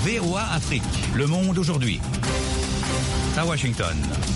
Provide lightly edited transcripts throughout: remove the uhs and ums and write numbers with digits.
VOA Afrique. Le monde aujourd'hui. À Washington.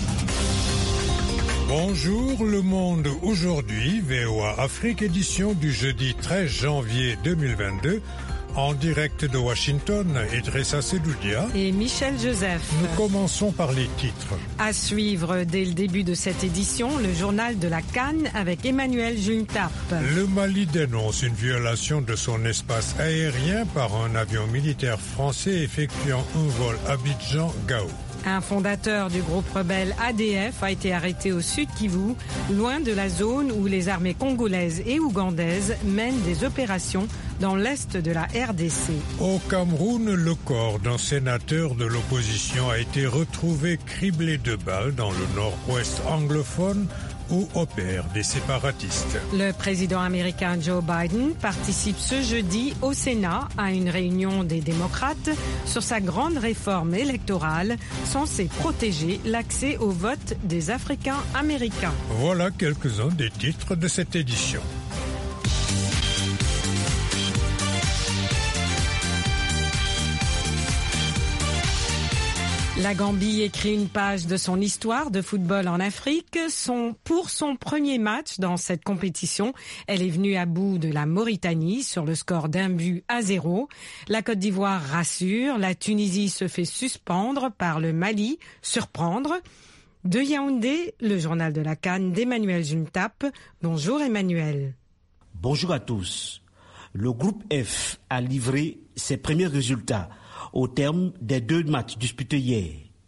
Bonjour, le monde aujourd'hui, VOA Afrique, édition du jeudi 13 janvier 2022. En direct de Washington, Idrissa Sedoudia et Michel Joseph. Nous commençons par les titres. À suivre dès le début de cette édition, le journal de la CAN avec Emmanuel Juntap. Le Mali dénonce une violation de son espace aérien par un avion militaire français effectuant un vol Abidjan-Gao. Un fondateur du groupe rebelle ADF a été arrêté au sud Kivu, loin de la zone où les armées congolaises et ougandaises mènent des opérations dans l'est de la RDC. Au Cameroun, le corps d'un sénateur de l'opposition a été retrouvé criblé de balles dans le nord-ouest anglophone où opèrent des séparatistes. Le président américain Joe Biden participe ce jeudi au Sénat à une réunion des démocrates sur sa grande réforme électorale censée protéger l'accès au vote des Africains américains. Voilà quelques-uns des titres de cette édition. La Gambie écrit une page de son histoire de football en Afrique. Pour son premier match dans cette compétition, elle est venue à bout de la Mauritanie sur le score d'1-0. La Côte d'Ivoire rassure, la Tunisie se fait suspendre par le Mali, surprendre. De Yaoundé, le journal de la CAN d'Emmanuel Juntap. Bonjour Emmanuel. Bonjour à tous. Le groupe F a livré ses premiers résultats au terme des 2 matchs disputés hier.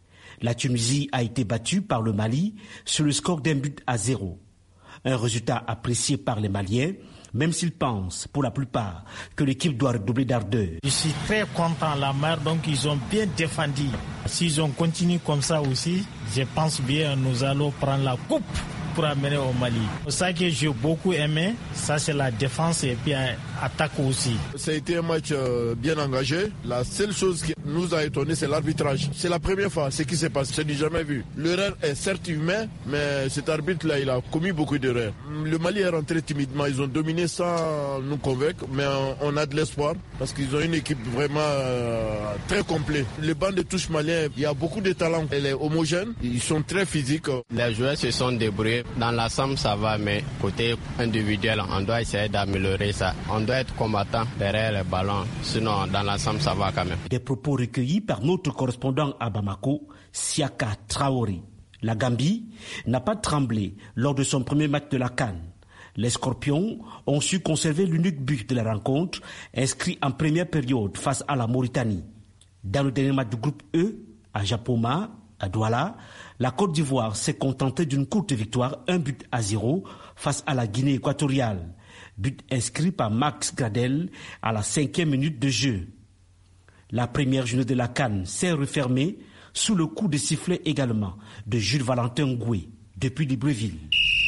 La Tunisie a été battue par le Mali sur le score d'1-0. Un résultat apprécié par les Maliens, même s'ils pensent, pour la plupart, que l'équipe doit redoubler d'ardeur. Je suis très content, la mère, donc ils ont bien défendu. S'ils ont continué comme ça aussi, je pense bien nous allons prendre la coupe pour amener au Mali. Ça que j'ai beaucoup aimé, ça c'est la défense et puis attaque aussi. Ça a été un match bien engagé. La seule chose qui nous a étonné, c'est l'arbitrage. C'est la première fois ce qui s'est passé, c'est du jamais vu. L'erreur est certes humaine, mais cet arbitre-là, il a commis beaucoup d'erreurs. Le Mali est rentré timidement, ils ont dominé sans nous convaincre, mais on a de l'espoir parce qu'ils ont une équipe vraiment très complète. Le banc de touche malien, il y a beaucoup de talent. Elle est homogène, ils sont très physiques. Les joueurs se sont débrouillés. Dans l'ensemble, ça va, mais côté individuel, on doit essayer d'améliorer ça. On doit être combattant derrière les ballons. Sinon, dans l'ensemble, ça va quand même. Des propos recueillis par notre correspondant à Bamako, Siaka Traoré. La Gambie n'a pas tremblé lors de son premier match de la CAN. Les Scorpions ont su conserver l'unique but de la rencontre, inscrit en première période face à la Mauritanie. Dans le dernier match du groupe E, à Japoma, à Douala, la Côte d'Ivoire s'est contentée d'une courte victoire, 1-0 face à la Guinée équatoriale. But inscrit par Max Gradel à la 5e minute de jeu. La première journée de la CAN s'est refermée sous le coup de sifflet également de Jules Valentin Ngoué depuis Libreville.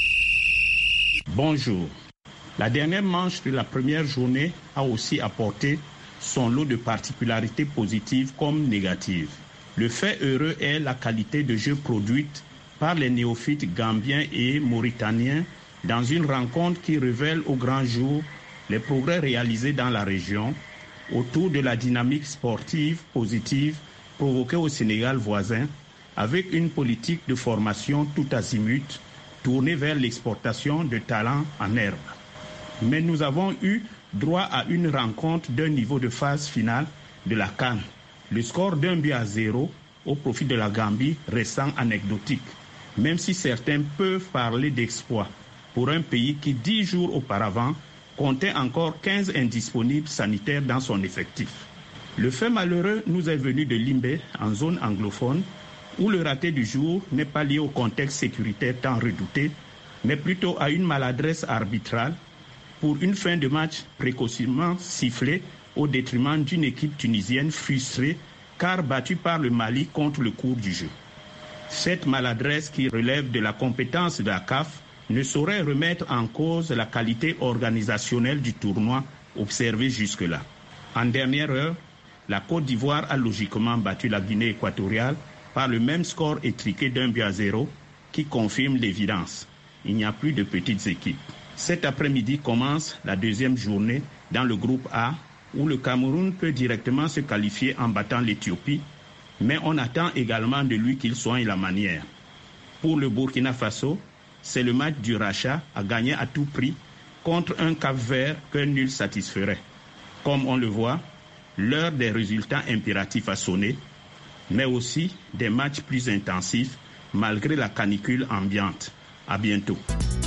Bonjour. La dernière manche de la première journée a aussi apporté son lot de particularités positives comme négatives. Le fait heureux est la qualité de jeu produite par les néophytes gambiens et mauritaniens dans une rencontre qui révèle au grand jour les progrès réalisés dans la région autour de la dynamique sportive positive provoquée au Sénégal voisin avec une politique de formation tout azimut tournée vers l'exportation de talents en herbe. Mais nous avons eu droit à une rencontre d'un niveau de phase finale de la CAN. Le score d'1-0 au profit de la Gambie restant anecdotique, même si certains peuvent parler d'exploit pour un pays qui 10 jours auparavant comptait encore 15 indisponibles sanitaires dans son effectif. Le fait malheureux nous est venu de Limbe, en zone anglophone, où le raté du jour n'est pas lié au contexte sécuritaire tant redouté, mais plutôt à une maladresse arbitrale pour une fin de match précocement sifflée au détriment d'une équipe tunisienne frustrée car battue par le Mali contre le cours du jeu. Cette maladresse qui relève de la compétence de la CAF ne saurait remettre en cause la qualité organisationnelle du tournoi observé jusque-là. En dernière heure, la Côte d'Ivoire a logiquement battu la Guinée équatoriale par le même score étriqué d'1-0 qui confirme l'évidence. Il n'y a plus de petites équipes. Cet après-midi commence la deuxième journée dans le groupe A où le Cameroun peut directement se qualifier en battant l'Éthiopie, mais on attend également de lui qu'il soigne la manière. Pour le Burkina Faso, c'est le match du rachat à gagner à tout prix contre un Cap-Vert que nul satisferait. Comme on le voit, l'heure des résultats impératifs a sonné, mais aussi des matchs plus intensifs malgré la canicule ambiante. À bientôt.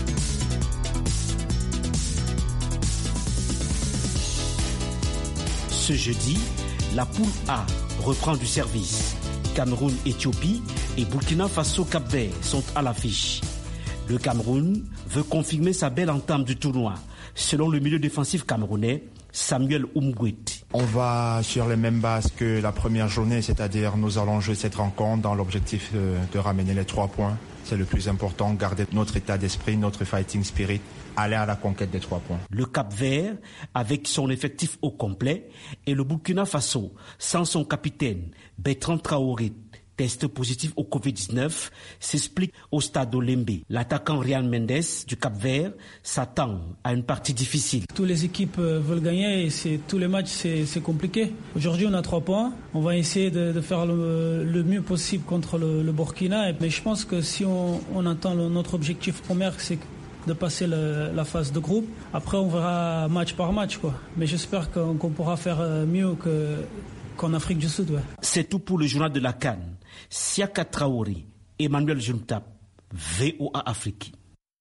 Ce jeudi, la poule A reprend du service. Cameroun, Éthiopie et Burkina Faso Cap-Vert sont à l'affiche. Le Cameroun veut confirmer sa belle entame du tournoi, selon le milieu défensif camerounais Samuel Umgwet. On va sur les mêmes bases que la première journée, c'est-à-dire nous allons jouer cette rencontre dans l'objectif de ramener les 3 points. C'est le plus important, garder notre état d'esprit, notre fighting spirit, aller à la conquête des 3 points. Le Cap-Vert, avec son effectif au complet, et le Burkina Faso, sans son capitaine Bertrand Traoré, test positif au Covid-19, s'explique au stade Olembe. L'attaquant Ryan Mendes du Cap-Vert s'attend à une partie difficile. Toutes les équipes veulent gagner et tous les matchs c'est compliqué. Aujourd'hui on a 3 points. On va essayer de faire le mieux possible contre le Burkina. Mais je pense que si on atteint notre objectif premier, c'est de passer la phase de groupe. Après on verra match par match, quoi. Mais j'espère qu'on pourra faire mieux qu'en Afrique du Sud. Ouais. C'est tout pour le journal de la CAN. Siaka Traoré, Emmanuel Juntap, VOA Afrique.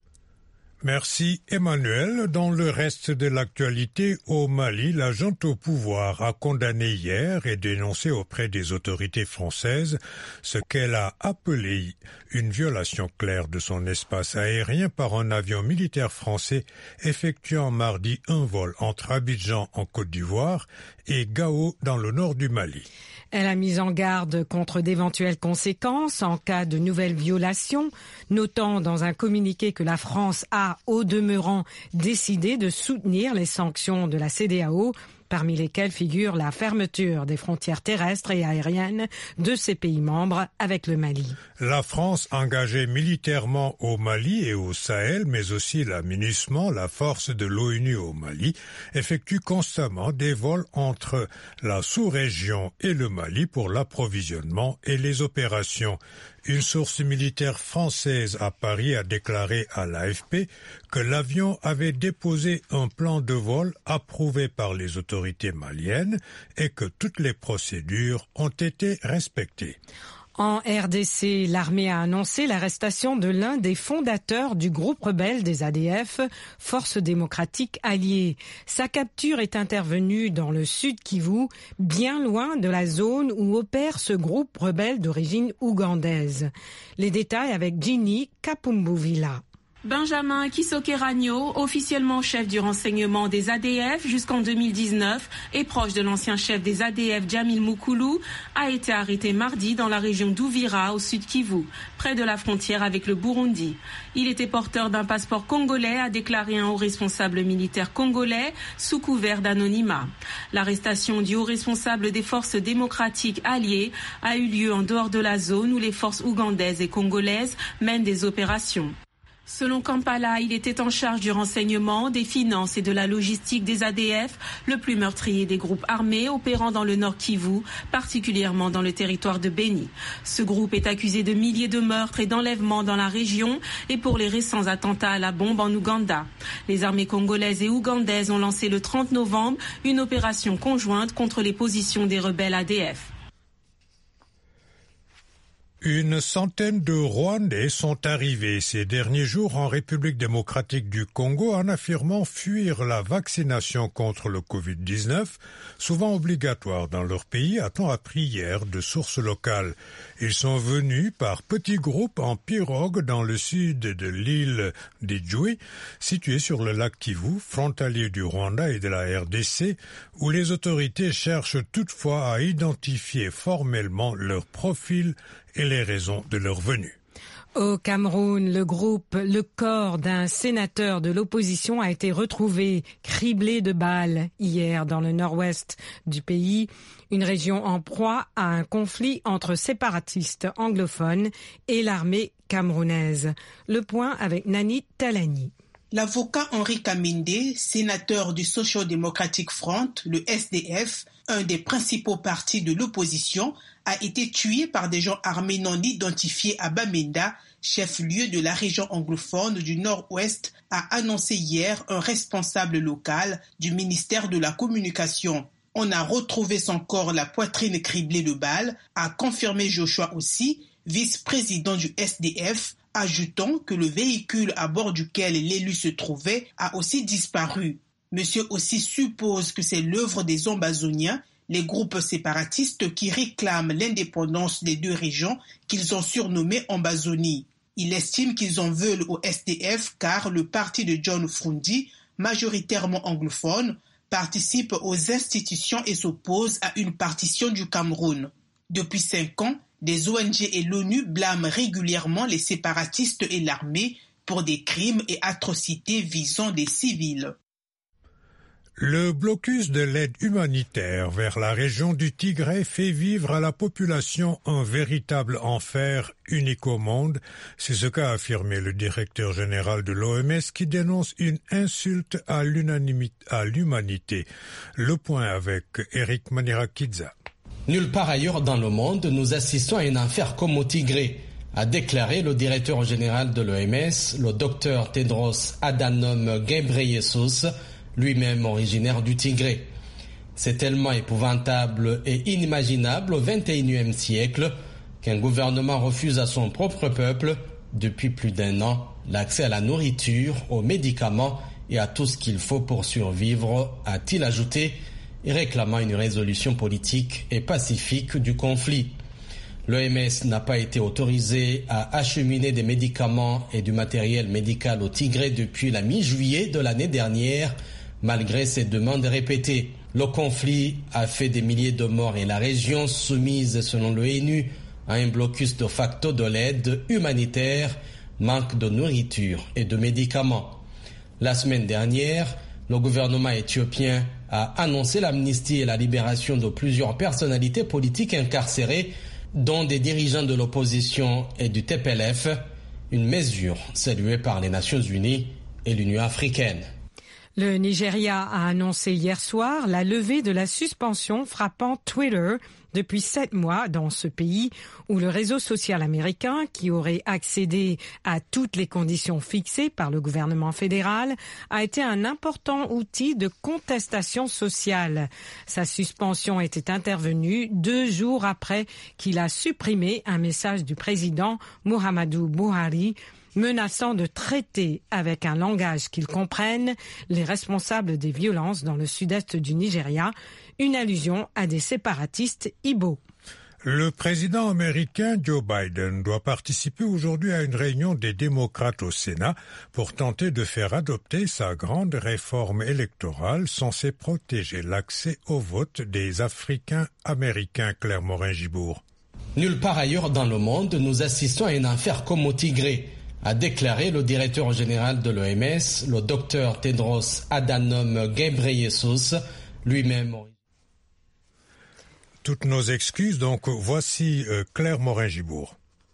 Merci Emmanuel. Dans le reste de l'actualité, au Mali, la junte au pouvoir a condamné hier et dénoncé auprès des autorités françaises ce qu'elle a appelé une violation claire de son espace aérien par un avion militaire français effectuant mardi un vol entre Abidjan en Côte d'Ivoire et Gao dans le nord du Mali. Elle a mis en garde contre d'éventuelles conséquences en cas de nouvelles violations, notant dans un communiqué que la France a, au demeurant, décidé de soutenir les sanctions de la CEDEAO, parmi lesquelles figure la fermeture des frontières terrestres et aériennes de ses pays membres avec le Mali. La France, engagée militairement au Mali et au Sahel, mais aussi la MINUSMA, la force de l'ONU au Mali, effectue constamment des vols entre la sous-région et le Mali pour l'approvisionnement et les opérations. Une source militaire française à Paris a déclaré à l'AFP que l'avion avait déposé un plan de vol approuvé par les autorités maliennes et que toutes les procédures ont été respectées. En RDC, l'armée a annoncé l'arrestation de l'un des fondateurs du groupe rebelle des ADF, Forces démocratiques alliées. Sa capture est intervenue dans le sud Kivu, bien loin de la zone où opère ce groupe rebelle d'origine ougandaise. Les détails avec Ginny Kapumbuvila. Benjamin Kisokeranyo, officiellement chef du renseignement des ADF jusqu'en 2019 et proche de l'ancien chef des ADF Djamil Moukoulou, a été arrêté mardi dans la région d'Ouvira au sud Kivu, près de la frontière avec le Burundi. Il était porteur d'un passeport congolais, a déclaré un haut responsable militaire congolais sous couvert d'anonymat. L'arrestation du haut responsable des forces démocratiques alliées a eu lieu en dehors de la zone où les forces ougandaises et congolaises mènent des opérations. Selon Kampala, il était en charge du renseignement, des finances et de la logistique des ADF, le plus meurtrier des groupes armés opérant dans le Nord Kivu, particulièrement dans le territoire de Beni. Ce groupe est accusé de milliers de meurtres et d'enlèvements dans la région et pour les récents attentats à la bombe en Ouganda. Les armées congolaises et ougandaises ont lancé le 30 novembre une opération conjointe contre les positions des rebelles ADF. Une centaine de Rwandais sont arrivés ces derniers jours en République démocratique du Congo en affirmant fuir la vaccination contre le Covid-19, souvent obligatoire dans leur pays, a-t-on appris hier de sources locales. Ils sont venus par petits groupes en pirogue dans le sud de l'île d'Idjoué, située sur le lac Kivu, frontalier du Rwanda et de la RDC, où les autorités cherchent toutefois à identifier formellement leur profil et les raisons de leur venue. Au Cameroun, le corps d'un sénateur de l'opposition a été retrouvé criblé de balles hier dans le nord-ouest du pays, une région en proie à un conflit entre séparatistes anglophones et l'armée camerounaise. Le point avec Nani Talani. L'avocat Henri Kaminde, sénateur du Social Democratic Front, le SDF, un des principaux partis de l'opposition, a été tué par des gens armés non identifiés à Bamenda, chef-lieu de la région anglophone du Nord-Ouest, a annoncé hier un responsable local du ministère de la Communication. On a retrouvé son corps la poitrine criblée de balles, a confirmé Joshua aussi, vice-président du SDF, ajoutant que le véhicule à bord duquel l'élu se trouvait a aussi disparu. Monsieur aussi suppose que c'est l'œuvre des Ambazoniens, les groupes séparatistes qui réclament l'indépendance des deux régions qu'ils ont surnommées Ambazonie. Il estime qu'ils en veulent au SDF car le parti de John Frundi, majoritairement anglophone, participe aux institutions et s'oppose à une partition du Cameroun. Depuis 5 ans, des ONG et l'ONU blâment régulièrement les séparatistes et l'armée pour des crimes et atrocités visant des civils. Le blocus de l'aide humanitaire vers la région du Tigré fait vivre à la population un véritable enfer unique au monde. C'est ce qu'a affirmé le directeur général de l'OMS qui dénonce une insulte à l'humanité. Le point avec Eric Manirakidza. Nulle part ailleurs dans le monde, nous assistons à un enfer comme au Tigré, a déclaré le directeur général de l'OMS, le docteur Tedros Adhanom Ghebreyesus, lui-même originaire du Tigré. C'est tellement épouvantable et inimaginable au XXIe siècle qu'un gouvernement refuse à son propre peuple, depuis plus d'1 an, l'accès à la nourriture, aux médicaments et à tout ce qu'il faut pour survivre, a-t-il ajouté, et réclamant une résolution politique et pacifique du conflit. L'OMS n'a pas été autorisée à acheminer des médicaments et du matériel médical au Tigré depuis la mi-juillet de l'année dernière, malgré ses demandes répétées. Le conflit a fait des milliers de morts et la région soumise, selon l'ONU, à un blocus de facto de l'aide humanitaire, manque de nourriture et de médicaments. La semaine dernière, le gouvernement éthiopien a annoncé l'amnistie et la libération de plusieurs personnalités politiques incarcérées, dont des dirigeants de l'opposition et du TPLF, une mesure saluée par les Nations Unies et l'Union africaine. Le Nigeria a annoncé hier soir la levée de la suspension frappant Twitter depuis 7 mois dans ce pays où le réseau social américain, qui aurait accédé à toutes les conditions fixées par le gouvernement fédéral, a été un important outil de contestation sociale. Sa suspension était intervenue 2 jours après qu'il a supprimé un message du président Muhammadu Buhari menaçant de traiter avec un langage qu'ils comprennent les responsables des violences dans le sud-est du Nigeria, une allusion à des séparatistes Igbo. Le président américain Joe Biden doit participer aujourd'hui à une réunion des démocrates au Sénat pour tenter de faire adopter sa grande réforme électorale censée protéger l'accès au vote des Africains-Américains. Claire Morin-Gibour. Nulle part ailleurs dans le monde, nous assistons à un enfer comme au Tigré, a déclaré le directeur général de l'OMS, le docteur Tedros Adhanom Ghebreyesus, lui-même. Toutes nos excuses, donc voici Claire Morin-Gibour.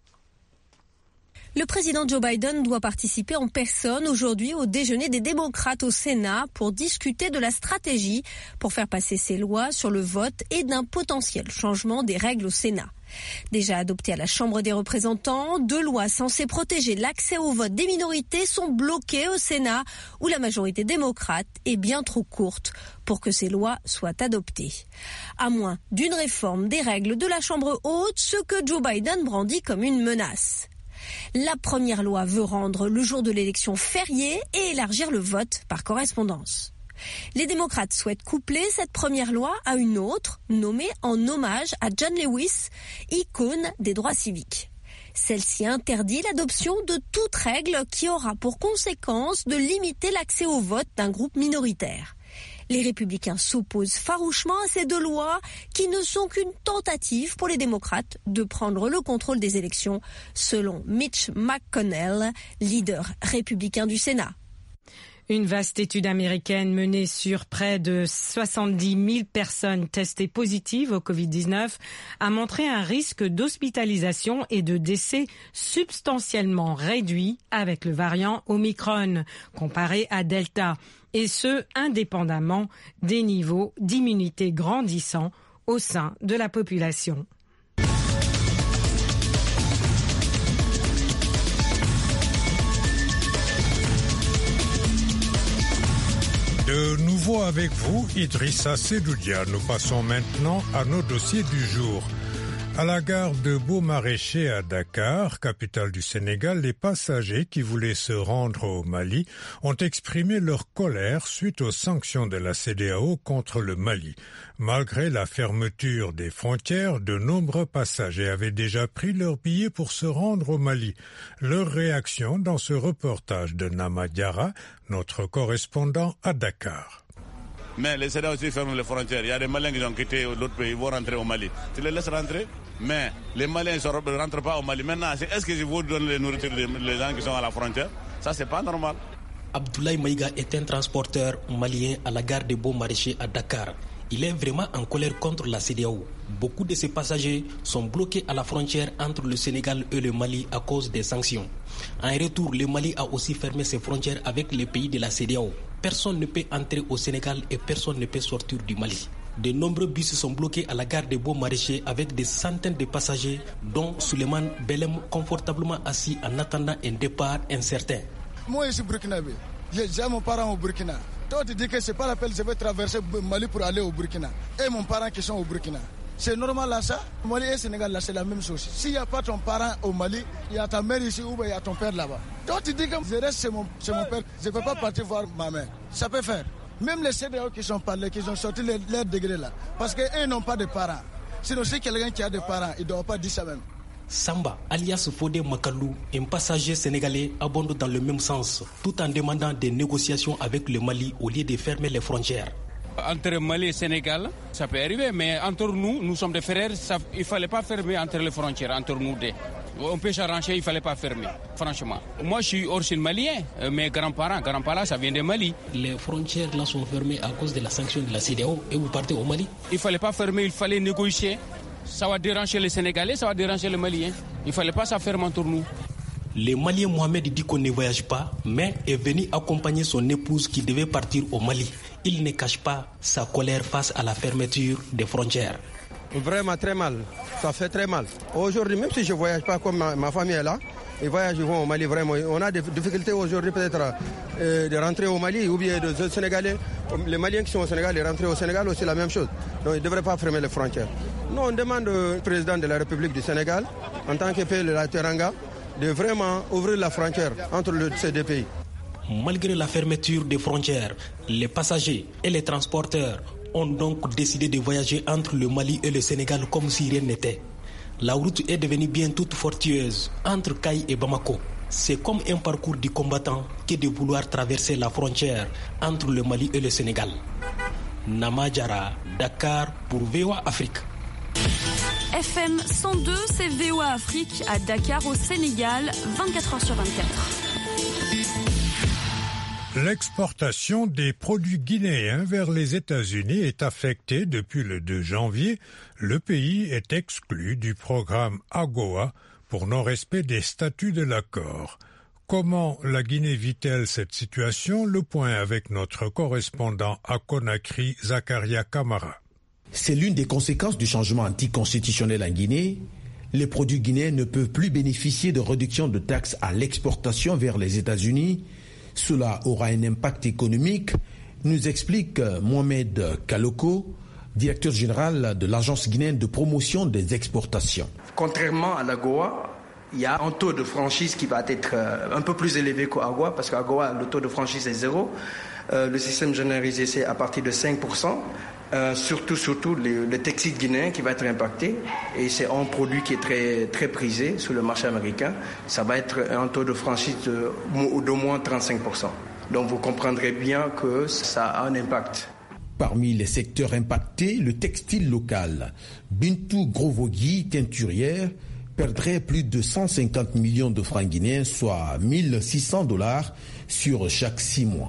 Le président Joe Biden doit participer en personne aujourd'hui au déjeuner des démocrates au Sénat pour discuter de la stratégie pour faire passer ces lois sur le vote et d'un potentiel changement des règles au Sénat. Déjà adoptées à la Chambre des représentants, 2 lois censées protéger l'accès au vote des minorités sont bloquées au Sénat où la majorité démocrate est bien trop courte pour que ces lois soient adoptées. À moins d'une réforme des règles de la Chambre haute, ce que Joe Biden brandit comme une menace. La première loi veut rendre le jour de l'élection férié et élargir le vote par correspondance. Les démocrates souhaitent coupler cette première loi à une autre, nommée en hommage à John Lewis, icône des droits civiques. Celle-ci interdit l'adoption de toute règle qui aura pour conséquence de limiter l'accès au vote d'un groupe minoritaire. Les républicains s'opposent farouchement à ces 2 lois qui ne sont qu'une tentative pour les démocrates de prendre le contrôle des élections, selon Mitch McConnell, leader républicain du Sénat. Une vaste étude américaine menée sur près de 70 000 personnes testées positives au Covid-19 a montré un risque d'hospitalisation et de décès substantiellement réduit avec le variant Omicron comparé à Delta, et ce, indépendamment des niveaux d'immunité grandissants au sein de la population. De nouveau avec vous, Idrissa Sedoudia. Nous passons maintenant à nos dossiers du jour. À la gare de Beau-Maraîcher à Dakar, capitale du Sénégal, les passagers qui voulaient se rendre au Mali ont exprimé leur colère suite aux sanctions de la CEDEAO contre le Mali. Malgré la fermeture des frontières, de nombreux passagers avaient déjà pris leur billet pour se rendre au Mali. Leur réaction dans ce reportage de Nama Diarra, notre correspondant à Dakar. Mais les CEDEAO aussi ferment les frontières. Il y a des Maliens qui ont quitté l'autre pays, ils vont rentrer au Mali. Tu les laisses rentrer, mais les Maliens ne rentrent pas au Mali. Maintenant, est-ce que je vous donne les nourritures des gens qui sont à la frontière? Ça, c'est pas normal. Abdoulaye Maïga est un transporteur malien à la gare de Beau-Maraîcher à Dakar. Il est vraiment en colère contre la CEDEAO. Beaucoup de ses passagers sont bloqués à la frontière entre le Sénégal et le Mali à cause des sanctions. En retour, le Mali a aussi fermé ses frontières avec les pays de la CEDEAO. Personne ne peut entrer au Sénégal et personne ne peut sortir du Mali. De nombreux bus sont bloqués à la gare de Beau-Maraîcher avec des centaines de passagers, dont Souleymane Belem, confortablement assis en attendant un départ incertain. Moi, je suis burkinabé. J'ai mon parent au Burkina. Toi, tu dis que c'est pas la peine, je vais traverser Mali pour aller au Burkina. Et mon parent qui sont au Burkina. C'est normal là ça? Mali et Sénégal là c'est la même chose. S'il n'y a pas ton parent au Mali, il y a ta mère ici ou il y a ton père là-bas. Toi tu dis que je reste chez mon père, je ne peux pas partir voir ma mère. Ça peut faire. Même les CEDEAO qui sont parlés, qui ont sorti leur degré là. Parce qu'eux n'ont pas de parents. Sinon si quelqu'un qui a des parents, il ne doit pas dire ça même. Samba, alias Fodé Makalou, un passager sénégalais, abonde dans le même sens, tout en demandant des négociations avec le Mali au lieu de fermer les frontières. Entre Mali et Sénégal, ça peut arriver, mais entre nous, nous sommes des frères, il ne fallait pas fermer entre les frontières, entre nous deux. On peut s'arranger, il ne fallait pas fermer, franchement. Moi, je suis origine malien, mes grands-parents, ça vient de Mali. Les frontières là sont fermées à cause de la sanction de la CEDEAO et vous partez au Mali? Il ne fallait pas fermer, il fallait négocier. Ça va déranger les Sénégalais, ça va déranger les Maliens. Il ne fallait pas ça fermer entre nous. Le Malien Mohamed dit qu'on ne voyage pas, mais est venu accompagner son épouse qui devait partir au Mali. Il ne cache pas sa colère face à la fermeture des frontières. Vraiment très mal, ça fait très mal. Aujourd'hui, même si je ne voyage pas comme ma famille est là, ils voyagent, ils vont au Mali vraiment. On a des difficultés aujourd'hui peut-être de rentrer au Mali ou bien de Sénégalais. Les Maliens qui sont au Sénégal, ils rentrent au Sénégal aussi la même chose. Donc ils ne devraient pas fermer les frontières. Nous, on demande au président de la République du Sénégal, en tant que pays de la Teranga, de vraiment ouvrir la frontière entre ces deux pays. Malgré la fermeture des frontières, les passagers et les transporteurs ont donc décidé de voyager entre le Mali et le Sénégal comme si rien n'était. La route est devenue bien toute fortueuse entre Kaï et Bamako. C'est comme un parcours du combattant que de vouloir traverser la frontière entre le Mali et le Sénégal. Nama Diarra, Dakar pour VOA Afrique. FM 102, c'est VOA Afrique à Dakar au Sénégal, 24h sur 24. L'exportation des produits guinéens vers les États-Unis est affectée depuis le 2 janvier. Le pays est exclu du programme AGOA pour non-respect des statuts de l'accord. Comment la Guinée vit-elle cette situation? Le point avec notre correspondant à Conakry, Zakaria Kamara. C'est l'une des conséquences du changement anticonstitutionnel en Guinée. Les produits guinéens ne peuvent plus bénéficier de réduction de taxes à l'exportation vers les États-Unis. Cela aura un impact économique, nous explique Mohamed Kaloko, directeur général de l'Agence guinéenne de promotion des exportations. Contrairement à l'AGOA, il y a un taux de franchise qui va être un peu plus élevé qu'AGOA, parce qu'AGOA, le taux de franchise est 0. Le système généralisé, c'est à partir de 5%. Surtout le textile guinéen qui va être impacté, et c'est un produit qui est très, très prisé sur le marché américain. Ça va être un taux de franchise d'au moins 35%. Donc vous comprendrez bien que ça a un impact. Parmi les secteurs impactés, le textile local. Bintou Grovogui, teinturière, perdrait plus de 150 millions de francs guinéens, soit $1 600 sur chaque 6 mois.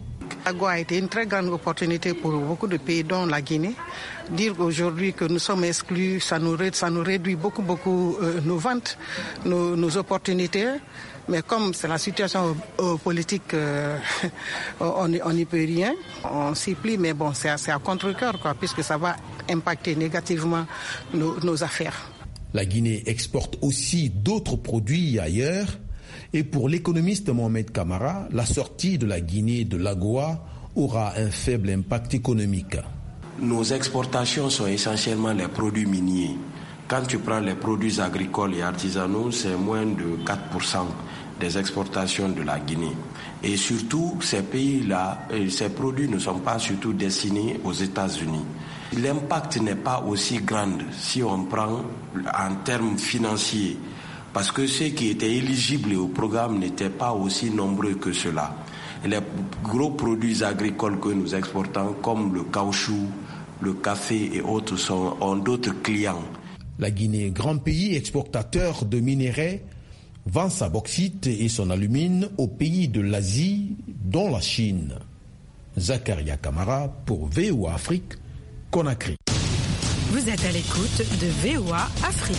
AGOA a été une très grande opportunité pour beaucoup de pays, dont la Guinée. Dire aujourd'hui que nous sommes exclus, ça nous réduit beaucoup nos ventes, nos opportunités. Mais comme c'est la situation politique, on n'y peut rien. On s'y plie, mais bon, c'est à contre-cœur, puisque ça va impacter négativement nos affaires. La Guinée exporte aussi d'autres produits ailleurs. Et pour l'économiste Mohamed Kamara, la sortie de la Guinée de l'AGOA aura un faible impact économique. Nos exportations sont essentiellement les produits miniers. Quand tu prends les produits agricoles et artisanaux, c'est moins de 4% des exportations de la Guinée. Et surtout, ces pays-là, ces produits ne sont pas surtout destinés aux États-Unis. L'impact n'est pas aussi grand si on prend en termes financiers, parce que ceux qui étaient éligibles au programme n'étaient pas aussi nombreux que cela. Les gros produits agricoles que nous exportons, comme le caoutchouc, le café et autres, ont d'autres clients. La Guinée, grand pays exportateur de minerais, vend sa bauxite et son alumine aux pays de l'Asie, dont la Chine. Zakaria Kamara pour VOA Afrique, Conakry. Vous êtes à l'écoute de VOA Afrique.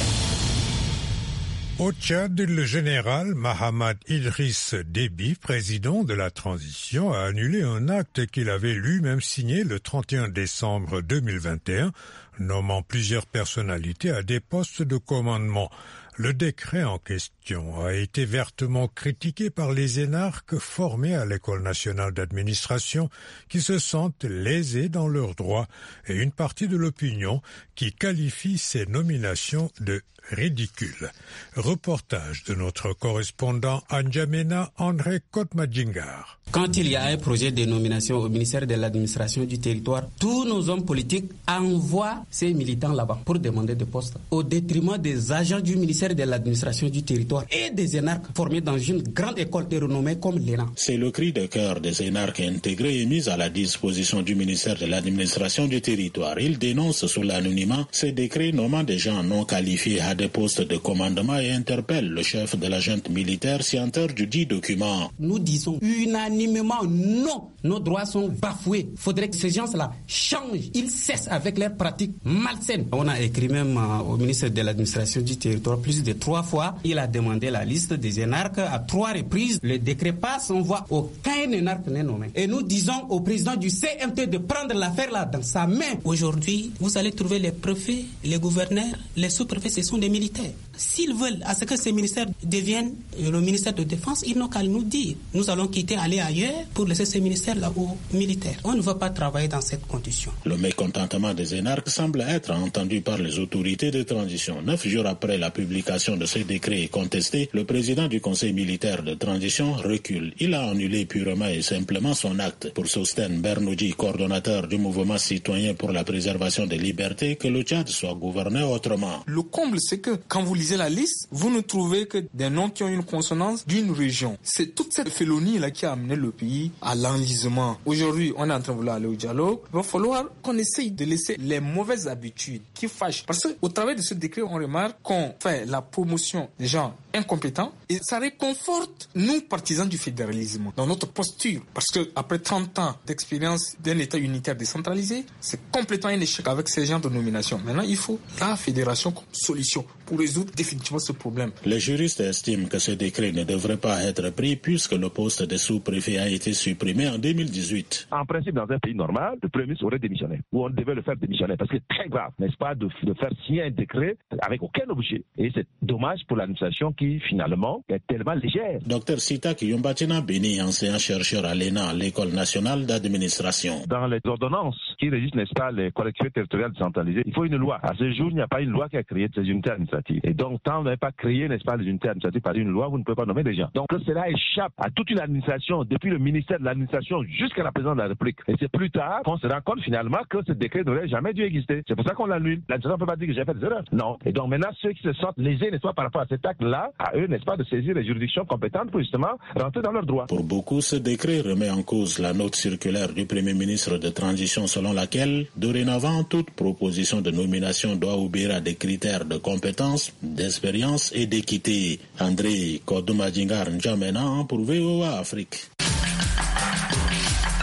Au Tchad, le général Mahamad Idriss Déby, président de la transition, a annulé un acte qu'il avait lui-même signé le 31 décembre 2021, nommant plusieurs personnalités à des postes de commandement. Le décret en question a été vertement critiqué par les énarques formés à l'École nationale d'administration qui se sentent lésés dans leurs droits et une partie de l'opinion qui qualifie ces nominations de ridicules. Reportage de notre correspondant à N'Djamena, André Kotmadjingar. Quand il y a un projet de nomination au ministère de l'administration du territoire, tous nos hommes politiques envoient ces militants là-bas pour demander des postes, au détriment des agents du ministère de l'administration du territoire et des énarques formés dans une grande école de renommée comme l'ENA. C'est le cri de cœur des énarques intégrés et mis à la disposition du ministère de l'administration du territoire. Ils dénoncent sous l'anonymat ces décrets nommant des gens non qualifiés à des postes de commandement et interpellent le chef de la junte militaire signataire du dit document. Nous disons unanimement non, nos droits sont bafoués. Il faudrait que ces gens-là changent, ils cessent avec leurs pratiques malsaines. On a écrit même au ministre de l'administration du territoire plus de 3 fois. Il a demandé la liste des énarques à 3 reprises. Le décret passe, on voit aucun énarque n'est nommé. Et nous disons au président du CMT de prendre l'affaire là dans sa main. Aujourd'hui, vous allez trouver les préfets, les gouverneurs, les sous-préfets, ce sont des militaires. S'ils veulent à ce que ces ministères deviennent le ministère de Défense, ils n'ont qu'à nous dire. Nous allons aller ailleurs pour laisser ces ministères-là aux militaires. On ne va pas travailler dans cette condition. Le mécontentement des énarques semble être entendu par les autorités de transition. 9 jours après la publication de ce décret contesté, le président du conseil militaire de transition recule. Il a annulé purement et simplement son acte. Pour Sosten Bernouji, coordonnateur du mouvement citoyen pour la préservation des libertés, que le Tchad soit gouverné autrement. Le comble, c'est que quand vous lisez la liste, vous ne trouvez que des noms qui ont une consonance d'une région. C'est toute cette félonie-là qui a amené le pays à l'enlisement. Aujourd'hui, on est en train de vouloir aller au dialogue. Il va falloir qu'on essaye de laisser les mauvaises habitudes qui fâchent. Parce qu'au travers de ce décret, on remarque qu'on fait la promotion des gens incompétents et ça réconforte nous, partisans du fédéralisme, dans notre posture. Parce que après 30 ans d'expérience d'un État unitaire décentralisé, c'est complètement un échec avec ces genres de nomination. Maintenant, il faut la fédération comme solution pour résoudre définitivement ce problème. Les juristes estiment que ce décret ne devrait pas être pris puisque le poste de sous-préfet a été supprimé en 2018. En principe, dans un pays normal, le Premier ministre aurait démissionné, ou on devait le faire démissionner, parce que c'est très grave, n'est-ce pas, de faire signer un décret avec aucun objet. Et c'est dommage pour l'administration qui, finalement, est tellement légère. Dr Sitak Yombatina Beni, enseignant-chercheur à l'ENA, l'École nationale d'administration. Dans les ordonnances qui régissent, n'est-ce pas, les collectivités territoriales décentralisées, il faut une loi. À ce jour, il n'y a pas une loi qui a créé ces unités administratives. Et donc, tant vous n'avez pas créé, n'est-ce pas, les unités administratives par une loi, vous ne pouvez pas nommer des gens. Donc, cela échappe à toute une administration, depuis le ministère de l'administration jusqu'à la présidence de la République. Et c'est plus tard qu'on se rend compte finalement que ce décret n'aurait jamais dû exister. C'est pour ça qu'on l'annule. L'administration ne peut pas dire que j'ai fait des erreurs. Non. Et donc maintenant, ceux qui se sentent lésés, n'est-ce pas, par rapport à cet acte-là, à eux, n'est-ce pas, de saisir les juridictions compétentes pour justement rentrer dans leurs droits. Pour beaucoup, ce décret remet en cause la note circulaire du Premier ministre de transition selon laquelle, dorénavant, toute proposition de nomination doit obéir à des critères de compétence, d'expérience et d'équité. André Kodomadjingar N'Djamena pour VOA Afrique.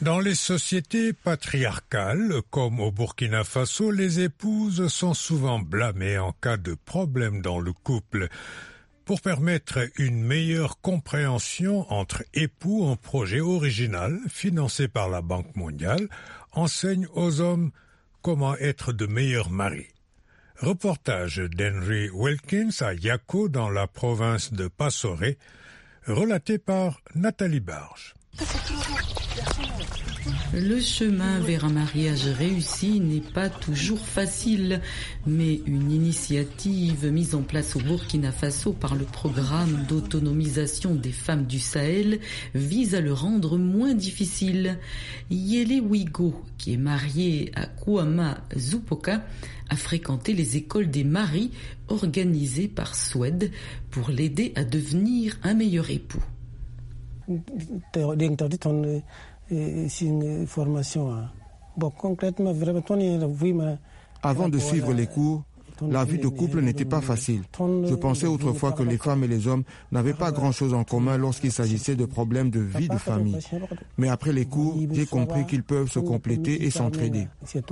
Dans les sociétés patriarcales, comme au Burkina Faso, les épouses sont souvent blâmées en cas de problème dans le couple. Pour permettre une meilleure compréhension entre époux, un projet original financé par la Banque mondiale enseigne aux hommes comment être de meilleurs maris. Reportage d'Henry Wilkins à Yako dans la province de Passoré, relaté par Nathalie Barge. Le chemin vers un mariage réussi n'est pas toujours facile, mais une initiative mise en place au Burkina Faso par le programme d'autonomisation des femmes du Sahel vise à le rendre moins difficile. Yele Wigo, qui est mariée à Kouama Zupoka, a fréquenté les écoles des maris organisées par Suède pour l'aider à devenir un meilleur époux. C'est une formation. Bon, concrètement, vraiment, avant de suivre les cours, la vie de couple n'était pas facile. Je pensais autrefois que les femmes et les hommes n'avaient pas grand-chose en commun lorsqu'il s'agissait de problèmes de vie de famille. Mais après les cours, j'ai compris qu'ils peuvent se compléter et s'entraider.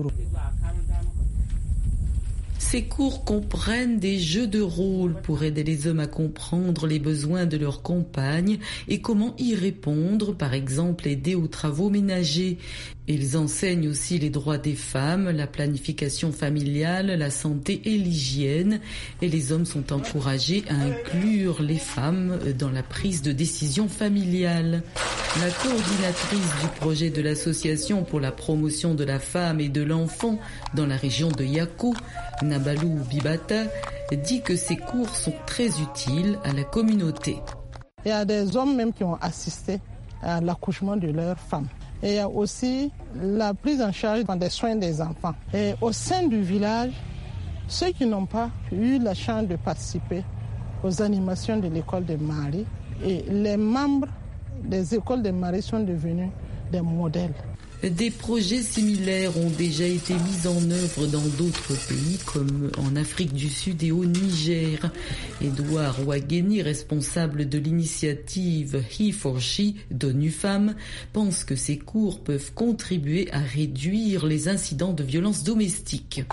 Ces cours comprennent des jeux de rôle pour aider les hommes à comprendre les besoins de leur compagne et comment y répondre, par exemple aider aux travaux ménagers. Ils enseignent aussi les droits des femmes, la planification familiale, la santé et l'hygiène. Et les hommes sont encouragés à inclure les femmes dans la prise de décision familiale. La coordinatrice du projet de l'association pour la promotion de la femme et de l'enfant dans la région de Yako, Nabalou Bibata, dit que ces cours sont très utiles à la communauté. Il y a des hommes même qui ont assisté à l'accouchement de leurs femmes. Et il y a aussi la prise en charge des soins des enfants. Et au sein du village, ceux qui n'ont pas eu la chance de participer aux animations de l'école des maris, et les membres des écoles des maris sont devenus des modèles. Des projets similaires ont déjà été mis en œuvre dans d'autres pays comme en Afrique du Sud et au Niger. Edouard Ouageni, responsable de l'initiative He4She d'ONU Femmes, pense que ces cours peuvent contribuer à réduire les incidents de violence domestique.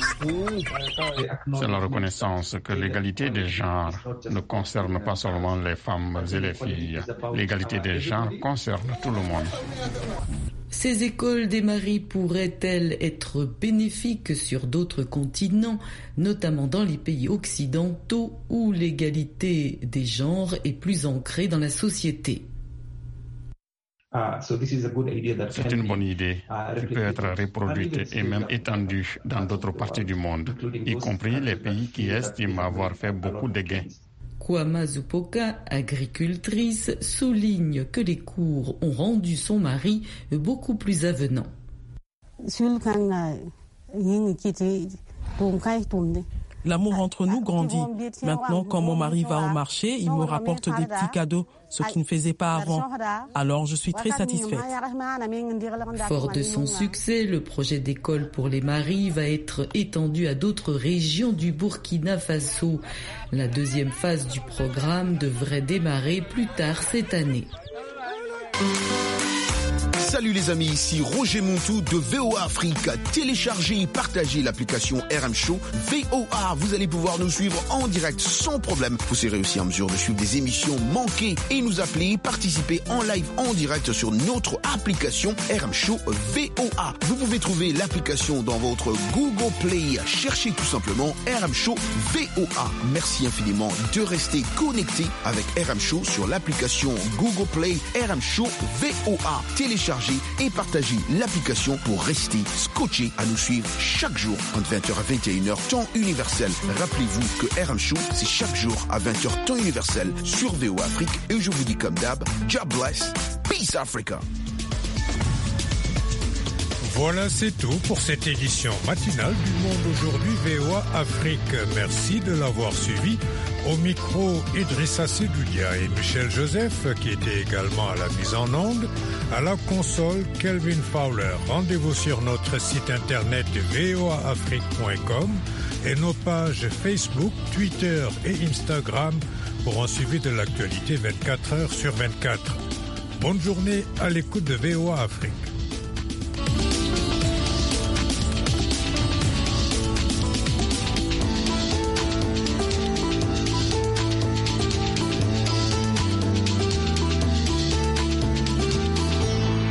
C'est la reconnaissance que l'égalité des genres ne concerne pas seulement les femmes et les filles. L'égalité des genres concerne tout le monde. Ces écoles des maris pourraient-elles être bénéfiques sur d'autres continents, notamment dans les pays occidentaux où l'égalité des genres est plus ancrée dans la société? C'est une bonne idée qui peut être reproduite et même étendue dans d'autres parties du monde, y compris les pays qui estiment avoir fait beaucoup de gains. Kouama Zupoka, agricultrice, souligne que les cours ont rendu son mari beaucoup plus avenant. L'amour entre nous grandit. Maintenant, quand mon mari va au marché, il me rapporte des petits cadeaux, ce qu'il ne faisait pas avant. Alors, je suis très satisfaite. Fort de son succès, le projet d'école pour les maris va être étendu à d'autres régions du Burkina Faso. La deuxième phase du programme devrait démarrer plus tard cette année. Salut les amis, ici Roger Montou de VOA Afrique. Téléchargez et partagez l'application RM Show VOA. Vous allez pouvoir nous suivre en direct sans problème. Vous serez aussi en mesure de suivre des émissions manquées et nous appeler, participer en live en direct sur notre application RM Show VOA. Vous pouvez trouver l'application dans votre Google Play. Cherchez tout simplement RM Show VOA. Merci infiniment de rester connecté avec RM Show sur l'application Google Play RM Show VOA. Téléchargez et partagez l'application pour rester scotché à nous suivre chaque jour entre 20h à 21h temps universel. Rappelez-vous que RM Show, c'est chaque jour à 20h temps universel sur VOA Afrique. Et je vous dis comme d'hab, God bless, peace Africa. Voilà, c'est tout pour cette édition matinale du Monde Aujourd'hui VOA Afrique. Merci de l'avoir suivi. Au micro, Idrissa Sedoudia et Michel Joseph, qui étaient également à la mise en onde. À la console, Kelvin Fowler. Rendez-vous sur notre site internet voaafrique.com et nos pages Facebook, Twitter et Instagram pour un suivi de l'actualité 24 heures sur 24. Bonne journée à l'écoute de VOA Afrique.